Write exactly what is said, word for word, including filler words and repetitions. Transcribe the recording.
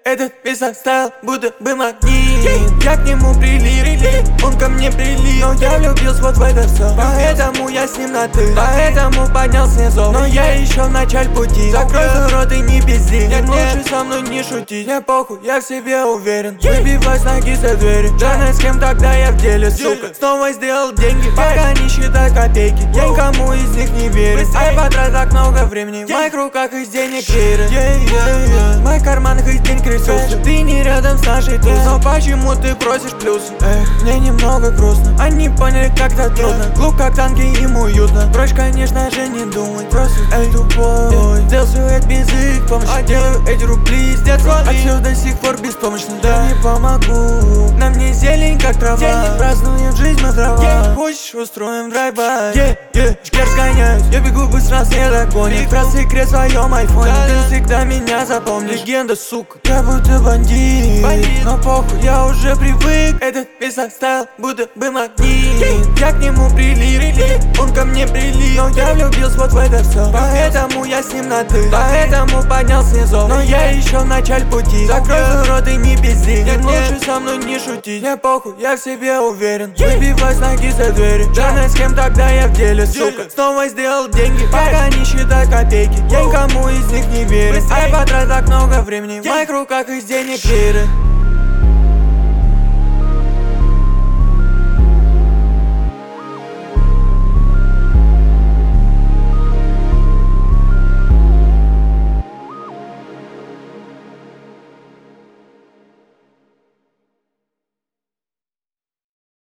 Этот весь оставил, будто бы магнит. Я к нему прилип, он ко мне прилип. Но я влюбился вот в это все, поэтому я с ним на ты. Поэтому поднял снизу, но я еще в начале пути. Закрой свой рот и не пизди, нет, лучше со мной не шутить. Мне похуй, я в себе уверен. Выбивай с ноги за двери. Да с кем тогда я в деле, сука. Снова сделал деньги, пока не считай копейки. Я никому из них не верю. Ай, потрать так много времени. В моих руках из денег лиры. В моих карманах из денег ресурсы. Ты не рядом с нашей тусой, но почему ты просишь плюсы? Эх, мне немного грустно. Они поняли, как это трудно. Глуп как танки, им уютно. Проще, конечно же, не думать. Просто, эй, тупой, сделал все это без их помощи. А делаю эти рубли с детства. Отсюда до сих пор беспомощно. Да не помогу. На мне зелень, как трава. Празднуем жизнь, мы дрова. Хочешь, устроим драйв-бай. Yeah, yeah, шкер сгоняюсь. Я бегу быстро, не догонит. Про секрет в своем айфоне. Ты всегда меня запомнишь. Легенда, сука, я будто бандит. Но похуй, я уже привык. Этот весь оставил, будто бы магнит. Я к нему прилип, он ко мне прилип. Но я влюбился вот в это все, поэтому я с ним на ты. Поэтому поднял снизу, но я еще в начале пути. Закрой свой рот и не пизди, нет, лучше со мной не шутить. Мне похуй, я в себе уверен. Выбивай с ноги за двери. Да с кем тогда я в деле, сука. Снова сделал деньги, пока не считай копейки. Я никому из них не верю. Ай, потрать так много времени. В моих руках из денег лиры.